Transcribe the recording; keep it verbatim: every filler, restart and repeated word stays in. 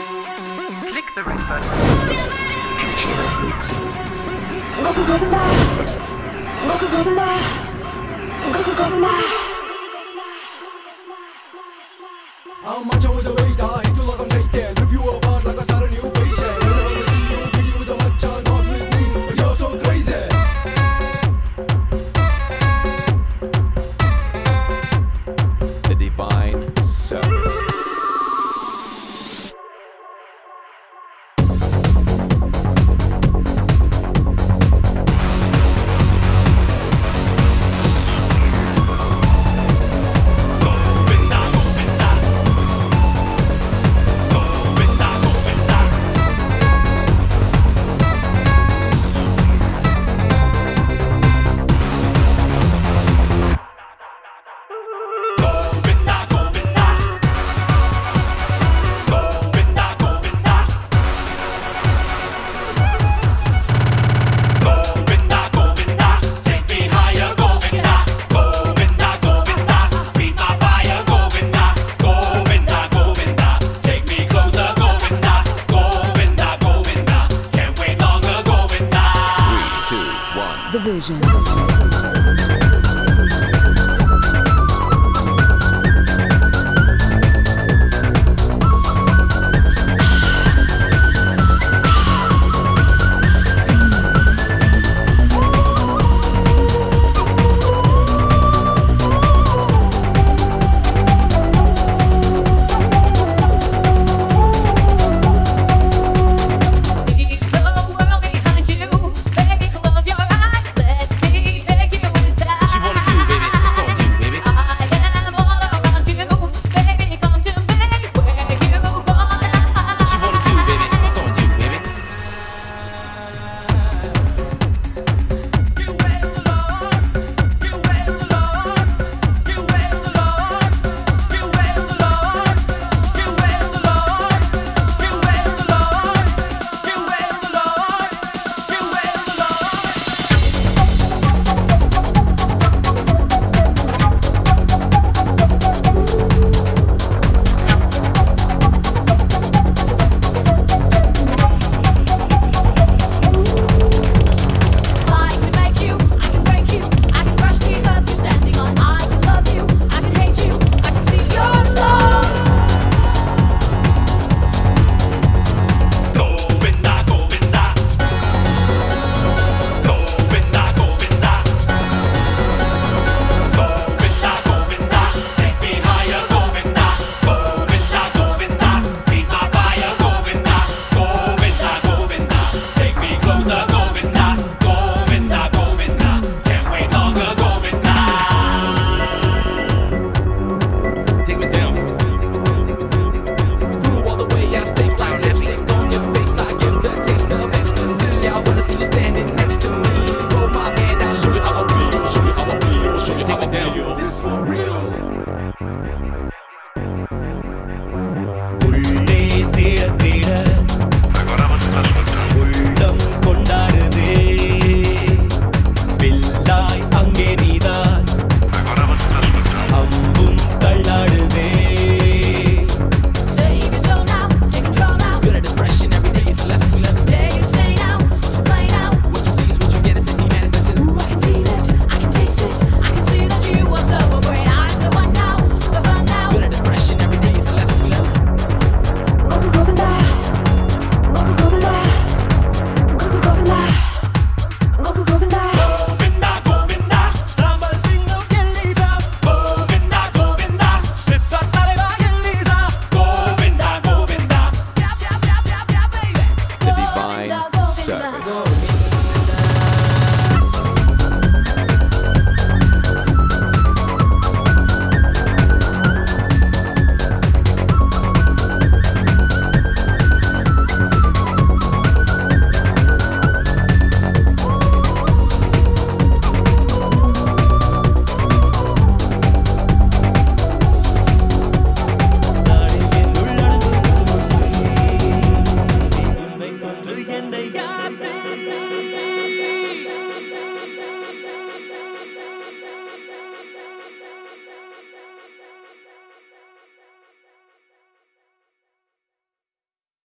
Click the red button. Goku Gosenda. Goku Gosenda. Goku Gosenda. 啊，马上我的伟大，黑土老汉谁点？对比我吧，那个杀人牛飞线。我的我的自由，对你我的马甲，not with me, but you're so crazy. The Divine Service. The Vision. Take me down.